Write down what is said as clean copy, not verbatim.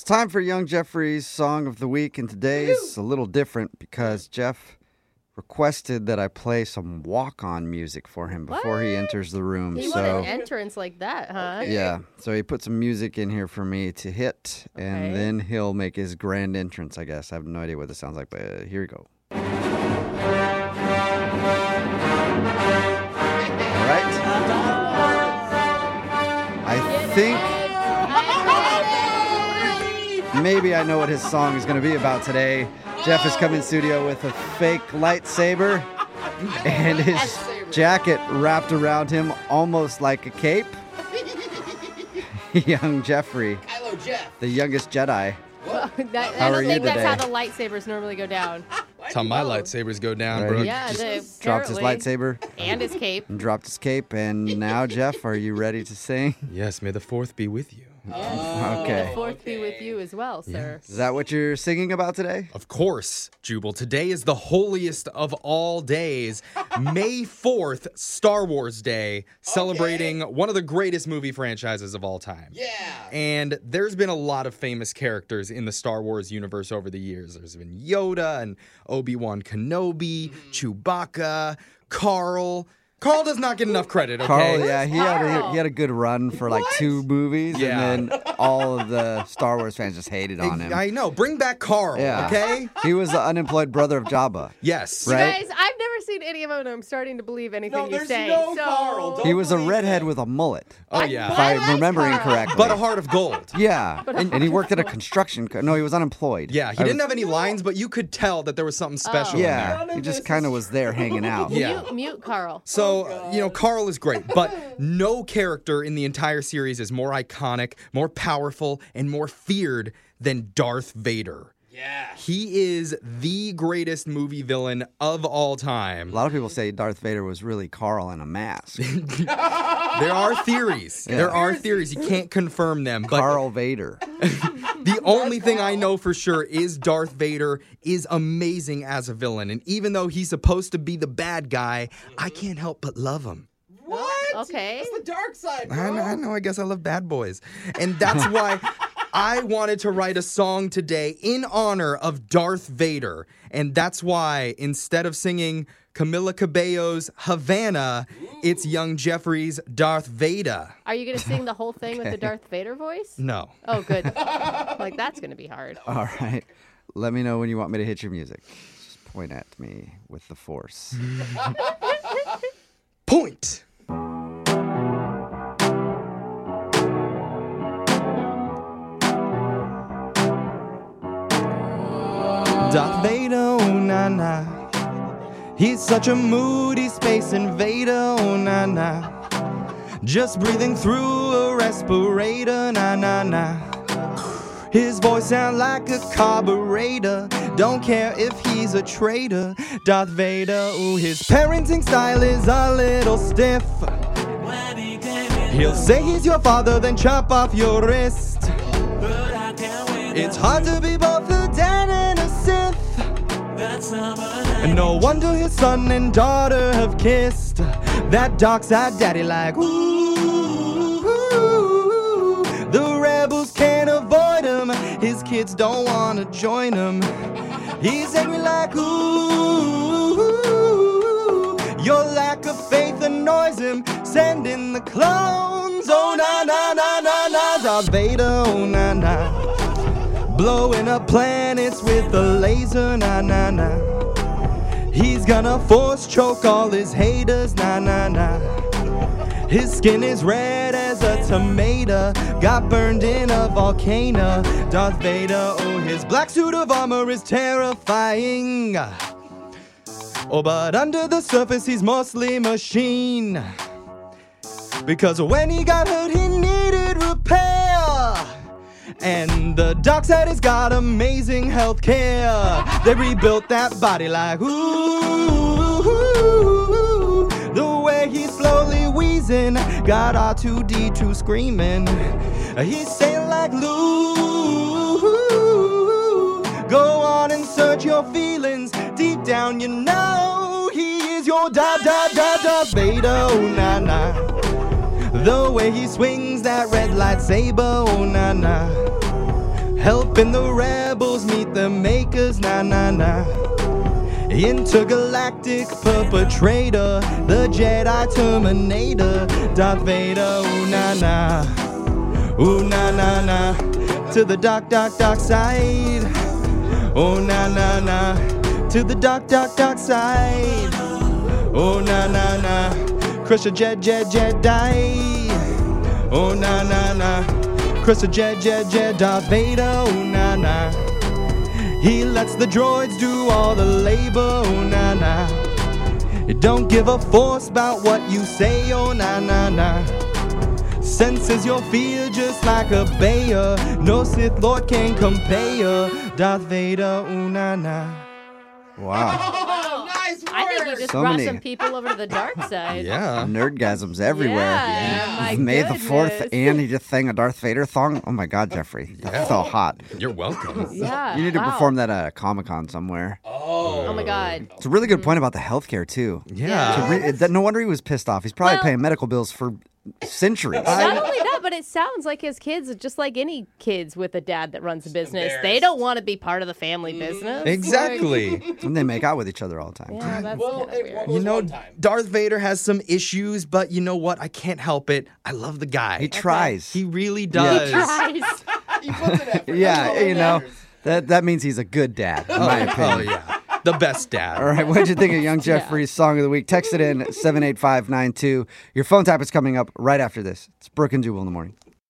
It's time for Young Jeffrey's Song of the Week, and today's a little different because Jeff requested that I play some walk-on music for him before he enters the room. He wanted an entrance like that, huh? Yeah, so he put some music in here for me to hit, and then he'll make his grand entrance, I guess. I have no idea what this sounds like, but here we go. All right. I think maybe I know what his song is going to be about today. Jeff is coming in studio with a fake lightsaber and his jacket wrapped around him almost like a cape. Young Jeffrey, the youngest Jedi. Well, How are you think today? that's how the lightsabers normally go down. That's how my lightsabers go down, Right. bro. Yeah, Dropped his lightsaber and his cape. and dropped his cape. And now, Jeff, are you ready to sing? Yes, may the fourth be with you. Okay. The fourth be with you as well, sir. Is that what you're singing about today? Of course, Jubal. Today is the holiest of all days, May 4th, Star Wars Day, celebrating one of the greatest movie franchises of all time. Yeah. And there's been a lot of famous characters in the Star Wars universe over the years. There's been Yoda and Obi-Wan Kenobi, Chewbacca, Carl. Carl does not get enough credit, okay? Carl, yeah, he had a good run for like 2 movies, Yeah. and then all of the Star Wars fans just hated on him. I know. Bring back Carl, Yeah. okay? He was the unemployed brother of Jabba. Yes. Right? Guys, I've never seen any of them, and I'm starting to believe anything No, you there's say. no so... Carl. Don't He was a believe redhead it. with a mullet, Oh, if yeah. I'm remembering correctly. But a heart of gold. Yeah, and he worked at a construction. No, he was unemployed. Yeah, he didn't have any lines, but you could tell that there was something special in there. Yeah, None of he just this kind of is was there hanging out. Yeah. Mute Carl. So, Carl is great, but no character in the entire series is more iconic, more powerful, and more feared than Darth Vader. Yeah. He is the greatest movie villain of all A time. lot of people say Darth Vader was really Carl in a mask. There are theories. Yeah. There are theories. You can't confirm them. But Carl Vader. the only thing I know for sure is Darth Vader is amazing as a villain. And even though he's supposed to be the bad guy, I can't help but love him. What? Okay. That's the dark side, bro. I know. I guess I love bad boys. And that's why I wanted to write a song today in honor of Darth Vader. And that's why instead of singing Camila Cabello's Havana, it's Young Jeffrey's Darth Vader. Are you going to sing the whole thing with the Darth Vader voice? No. Oh, good. Like, that's going to be hard. All right. Let me know when you want me to hit your music. Just point at me with the force. Point. Darth Vader, oh na na. He's such a moody space invader, oh na na. Just breathing through a respirator, na na na. His voice sounds like a carburetor. Don't care if he's a traitor. Darth Vader, ooh, his parenting style is a little stiff. He'll say he's your father, then chop off your wrist. It's hard to be both a dad and a Sith. And no wonder his son and daughter have kissed. That dark side daddy like, ooh, the rebels can't avoid him. His kids don't want to join him. He's angry like, ooh, your lack of faith annoys him. Send in the clones, oh na na na na na. Darth Vader, oh na na. Blowing up planets with a laser, na na na. He's gonna force choke all his haters, na na na. His skin is red as a tomato, got burned in a volcano. Darth Vader, oh, his black suit of armor is terrifying. Oh, but under the surface he's mostly machine. Because when he got hurt he needed repair. And the dark side has got amazing health care. They rebuilt that body like, ooh, the way he's slowly wheezing, got R2-D2 screaming. He's saying like, Luke, go on and search your feelings. Deep down you know he is your Darth Vader, oh na na. The way he swings that red lightsaber, oh na na. helping the rebels meet the makers, na-na-na. Intergalactic perpetrator, the Jedi Terminator, Darth Vader, ooh na na, ooh na na na, to the dark side, oh na na na, to the dark side, oh na na na, crush a Jedi, oh na na na, crush a Jedi, Darth Vader, ooh na na. He lets the droids do all the labor, oh na na. Don't give a force about what you say, oh na na na. Senses your fear just like a Bayer. No Sith Lord can compare. Darth Vader, ooh na na. Wow. Oh, nice work. I think you just So brought many- some people over to the dark side. Yeah. Nerdgasms everywhere. Yeah, my May the 4th, goodness. and he just sang a Darth Vader song. Oh my God, Jeffrey. That's so hot. You're welcome. Yeah. You need to wow. perform that at a Comic-Con somewhere. Oh my God. It's a really good point about the healthcare, too. Yeah. No wonder he was pissed off. He's probably Well- paying medical bills for centuries. Not only that, but it sounds like his kids are just like any kids with a dad that runs a business. They don't want to be part of the family business. Exactly. And they make out with each other all the time. Yeah, that's Well, kinda weird. You know, one time. Darth Vader has some issues, but you know what? I can't help it. I love the guy. He tries. He really does. Tries. He puts an effort. That's Yeah, all that you know, matters. that means he's a good dad, in my opinion. Oh, yeah. The best dad. All right, what'd you think of Young Jeffrey's Song of the Week? Text it in 78592. Your phone tap is coming up right after this. It's Brooke and Jubal in the morning.